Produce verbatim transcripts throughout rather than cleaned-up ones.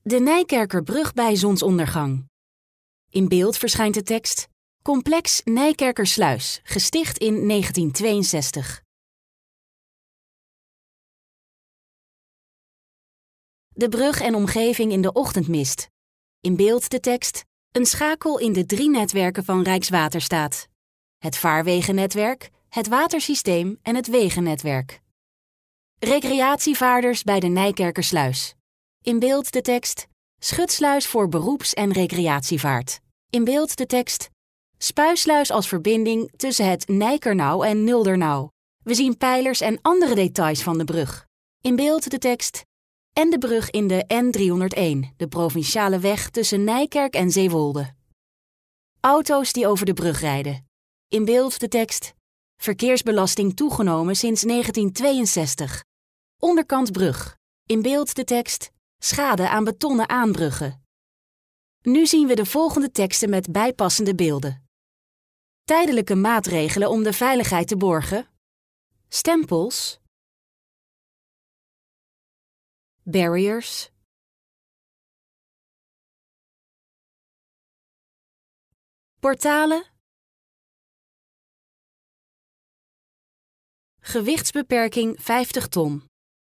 De Nijkerkerbrug bij zonsondergang. In beeld verschijnt de tekst Complex Nijkerkersluis, gesticht in negentien tweeënzestig. De brug en omgeving in de ochtendmist. In beeld de tekst Een schakel in de drie netwerken van Rijkswaterstaat. Het vaarwegennetwerk, het watersysteem en het wegennetwerk. Recreatievaarders bij de Nijkerkersluis. In beeld de tekst Schutsluis voor beroeps- en recreatievaart. In beeld de tekst Spuisluis als verbinding tussen het Nijkernauw en Nuldernauw. We zien pijlers en andere details van de brug. In beeld de tekst En de brug in de N driehonderdéén, de provinciale weg tussen Nijkerk en Zeewolde. Auto's die over de brug rijden. In beeld de tekst Verkeersbelasting toegenomen sinds negentien tweeënzestig. Onderkant brug. In beeld de tekst Schade aan betonnen aanbruggen. Nu zien we de volgende teksten met bijpassende beelden. Tijdelijke maatregelen om de veiligheid te borgen. Stempels. Barriers. Portalen. Gewichtsbeperking vijftig ton.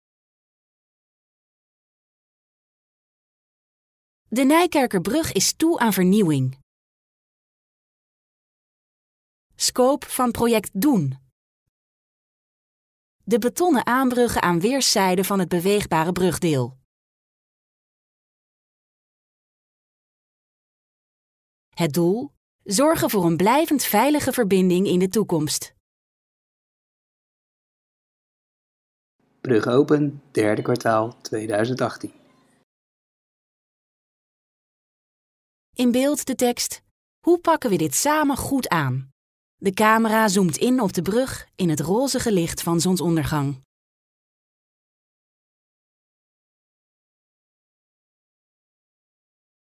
De Nijkerkerbrug is toe aan vernieuwing. Scope van project Doen. De betonnen aanbruggen aan weerszijden van het beweegbare brugdeel. Het doel? Zorgen voor een blijvend veilige verbinding in de toekomst. Brug open, derde kwartaal tweeduizend achttien. In beeld de tekst Hoe pakken we dit samen goed aan? De camera zoomt in op de brug in het rozige licht van zonsondergang.